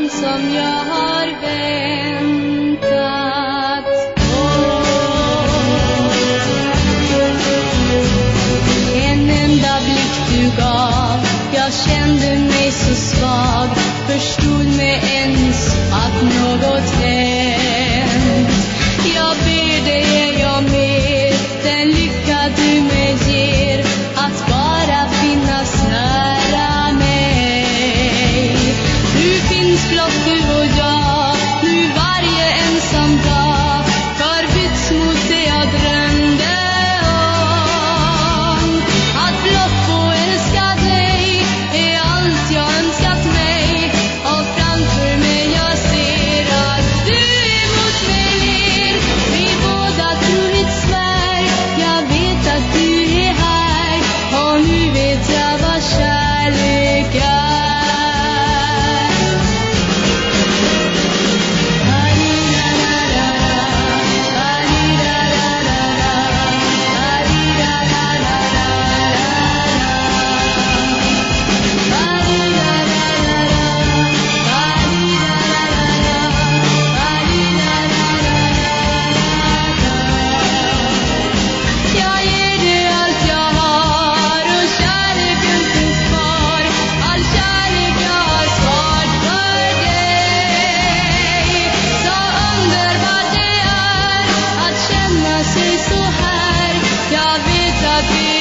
som jag har väntat på. En enda blick du gav, jag kände mig så svag, förstod med ens att något hänt. Jag ber dig, jag med den lycka du mig ger, att bara finnas nära mig. Nu finns blott du och jag, nu varje ensam dag förbytts mot det jag drömde om. Att blott få älska dig är allt jag önskat mig, och framför mig jag ser att du är mot mig ler. Vi båda tror ett svär, jag vet att du är här, och nu vet jag vad kärlek är. Jag ger dig allt jag har, och kärleken finns kvar. All kärlek jag har sparat för dig. Så underbart det är att känna sig så här. Jag vet att det